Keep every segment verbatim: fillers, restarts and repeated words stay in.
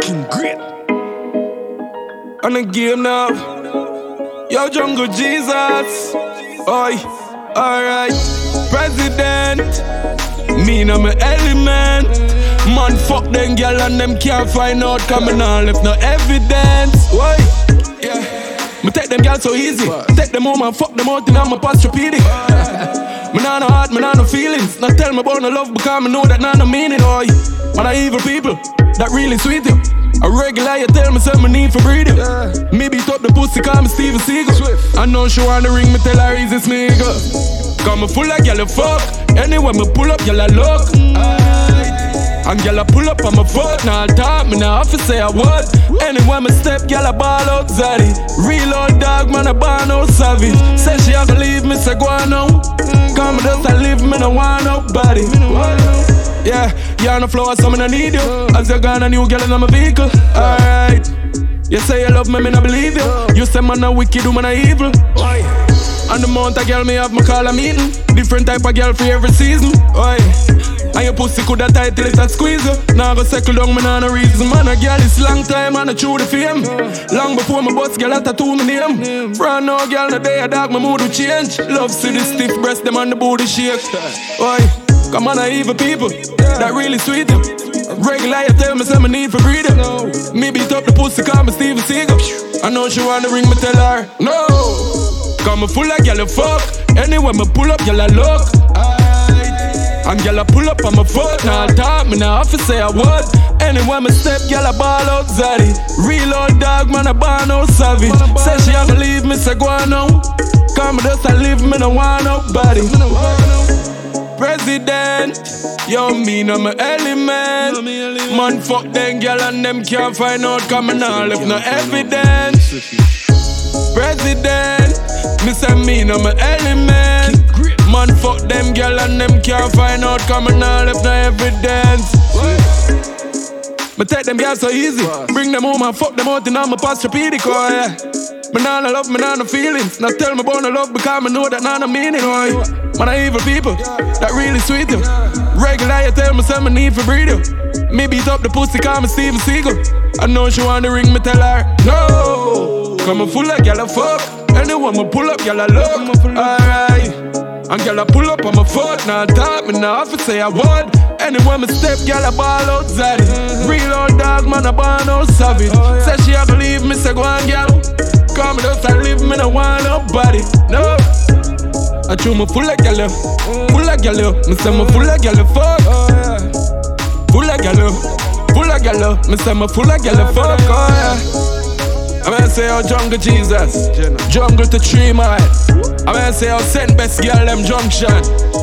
King Great. On the game now. Yo, Jungle Jesus. Oi, alright. President. Me and my element. Man, fuck them girl and them can't find out. Coming on, left no evidence. Oi, yeah. Me take them girls so easy. Take them home and fuck them out and I'm a pastrapedic. Me nah no heart, me nah no feelings. Not tell me about no love because me know that nah no meaning. Oi, man, I evil people that really sweet you. A regular, you tell me something need for breathing. Yeah. Me beat up the pussy, call me Steven Seagal. Swift. I know she wanna ring me, tell her easy smeagol. Cause me full of gyal fuck. Anyway me pull up, gyal look. And gyal pull up on my foot. Now I talk, me now have to say I would. Anyway me step, gyal ball out zaddy. Real old dog, man I born out savage. Say she have to leave me, say go on now. Cause me just a live, me no want nobody. Yeah, you on the floor, so me no need you. As you gone a new girl in my vehicle. Alright. You say you love me, me no believe you. You say man a wicked, man a evil. And the amount of girl me have, me call a meeting. Different type of girl for every season. Oi. And your pussy coulda tight till it a squeeze you. Now go settle down, me nah no reason. Man a girl, it's long time, man a chew the fame. Long before my boss girl a tattoo me name. Brand no girl, no day a dog, my mood will change. Love see the stiff breast, them on the booty shake. Oi. Come on, I evil people that really sweet them. Regular, you tell me something need for breathing. Me beat up the pussy, call me Steven Seagal. I know she wanna ring me, tell her no. Cause me full of gyal fuck. Anyway me pull up, gyal look. And gyal pull up on my foot. Now I talk, me now have to say I would. Anyway me step, gyal ball out zaddy. Real old dog, man I born out savage. Say she have to leave me, say go on now. Cause me just a live, me no want nobody. President, yo, me no my element. Man, fuck them girl and them can't find out. Coming on, left no evidence. President, me say me no my element. Man, fuck them girl and them can't find out. Coming on, left no evidence. Me take them girls so easy. Bring them home and fuck them out and I'm a pastrapedic, oh yeah. Me nah no love, me nah no feelings. Now tell me about no love because me know that nah no meaning, oh. Man, I evil people that really sweet you. Regular, you tell me something need for breathing. Me beat up the pussy, call me Steven Seagal. I know she wanna ring me, tell her no. Cause me full of gyal fuck. Anyway me pull up, gyal look. Alright. And gyal pull up on my foot. Now I talk, me now have to say I would. Anyway me step, gyal ball out zaddy. Real old dog, man I born out savage. Say she have to leave me, say go on gyal. Cause me just a live, me no want nobody. No. I chew me full of gyal, full of gyal. Me say me full of gyal fuck. Full of gyal, full of gyal. Me say me full of gyal fuck. Oh yeah. I mean say oh Jungle Jesus, Jungle to three mile. I mean say oh send best girl them junction.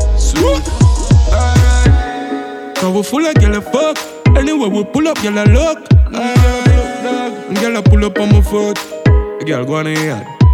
Cause we full of gyal fuck. Anyway we pull up gyal look. And gyal pull up on my foot. Girl, go on in here.